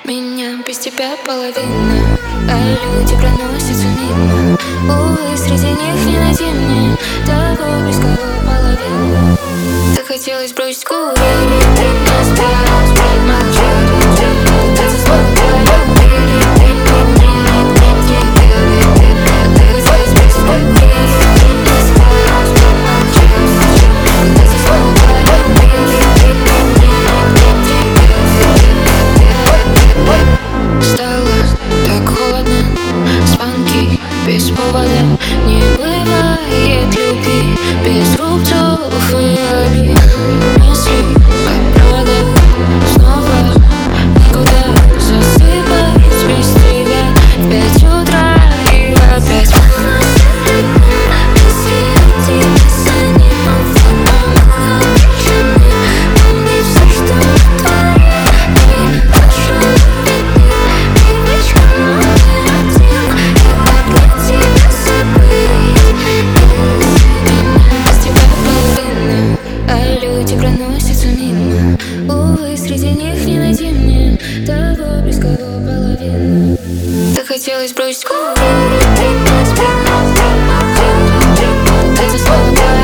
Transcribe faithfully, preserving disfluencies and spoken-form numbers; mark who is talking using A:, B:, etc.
A: Меня без тебя половина, а люди проносятся мимо. Увы, среди них не найти мне того близкого половину. Так хотелось бросить курить, ты не спрятал, спрятал, молчать. Это слово полюбили, ты не умри, ты не так хотелось бросить курить, ты не спрятал, спрятал, молчать. Это слово полюбили, ты не умри, стало так холодно, звонки без повода. Не бывает любви без рубцов и обид. Мысли как провода, снова никуда засыпать без тебя. В пять утра и опять проносится мимо. Увы, среди них не найти мне того близкого половину. Так хотелось бросить курить, ты не спрятал, это слово